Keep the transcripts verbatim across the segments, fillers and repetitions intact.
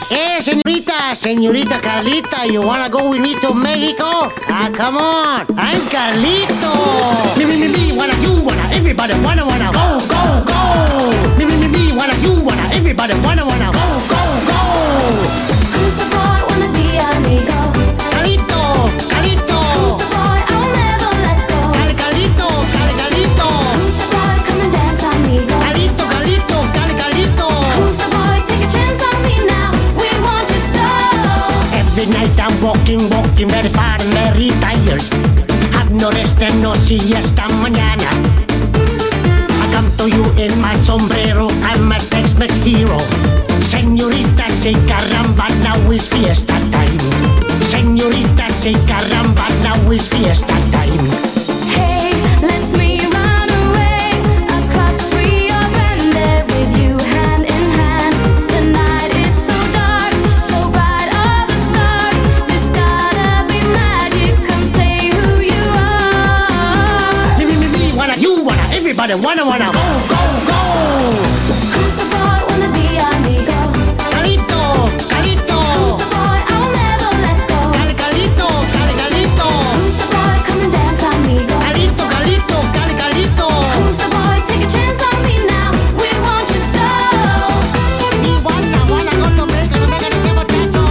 Eh, señorita, señorita Carlita, you wanna go with me to Mexico? Ah, come on, I'm Carlito. Me, me, me, me, wanna, you wanna, everybody wanna, wanna, go, go, go. Me, me, me, me, wanna, you wanna, everybody wanna, wanna, go, go, go. Who's the boy, wanna be amigo? Carlito, Carlito. Who's the boy, I'll never let go? Cal, Carlito, Cal, Carlito. Who's the boy, come and dance, amigo? Carlito, Carlito, Cal, Carlito. Who's the boy, take a chance on me now? We want you so. Every night I'm walking, walking very far and very tired. Have no rest and no siesta mañana. I come to you in my sombrero, I'm a Tex-Mex hero. Señorita, say caramba, now is fiesta time. Señorita, say caramba, now is fiesta time. Hey, let's me run away across Rio Grande with you hand in hand. The night is so dark, so bright are the stars. This gotta be magic, come say who you are. Me, me, me, me, wanna, you wanna, everybody wanna, wanna, go, go, go. Who's the boy, wanna be amigo? Carlito, Carlito. Who's the boy, I'll never let go? Cal, Carlito, Cal, Carlito. Who's the boy, come and dance, amigo? Carlito, Carlito, Cal, Carlito. Who's the boy, take a chance on me now? We want you so. Me wanna, wanna go to Mexico, to Mexico, to Mexico.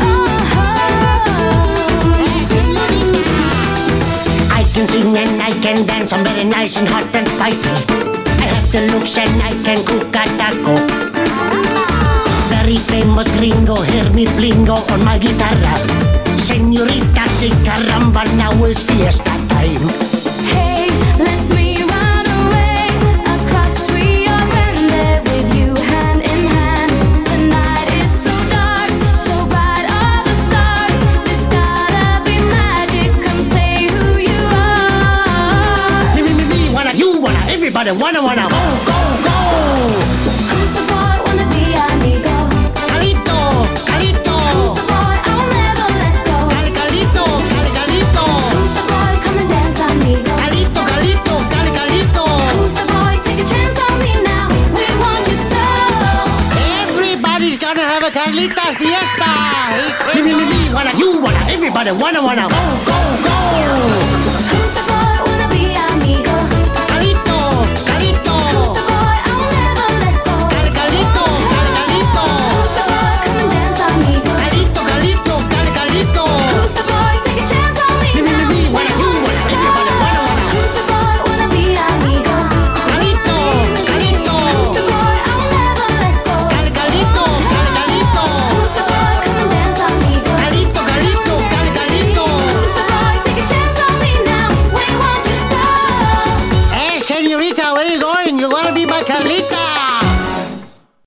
Hey, señorita. I can sing and I can dance, I'm very nice and hot and spicy. I have the looks and I can cook a taco. Very famous gringo, hear me blingo on my guitarra. Señorita, say caramba, now is fiesta time. Hey, let's me run away across Rio Grande with you hand in hand. The night is so dark, so bright are the stars. This gotta be magic, come say who you are. Me, me, me, me, wanna, you wanna, everybody wanna, wanna, go, go, go. Who's the boy, wanna be amigo? Carlito, Carlito. Who's the boy, I'll never let go? Cal, Carlito, Cal, Carlito. Who's the boy, come and dance, amigo? Carlito, Carlito, Cal, Carlito. Who's the boy, take a chance on me now? We want you so. Everybody's gonna have a Carlita fiesta. Me, me, me, me, wanna, you wanna, everybody wanna, wanna, go, go, go. Who's the boy, wanna be amigo? Carlito, Carlito. Who's the boy, I'll never let go? Cal, Carlito, Cal, Carlito. Who's the boy, come and dance, amigo? Carlito, Carlito, Cal, Carlito. Who's the boy, take a chance on me Me, me, me, now? me, wanna, you wanna, everybody wanna, wanna. Who's the boy, wanna be amigo? Carlito, Carlito. Who's the boy, I'll never let go? Cal, Carlito, Cal, Carlito. Who's the boy, come and dance, amigo? Carlito, Carlito, Cal, Carlito. Who's the boy, take a chance on me now? We want you so. Hey, señorita, where you going? You wanna be my Carlita?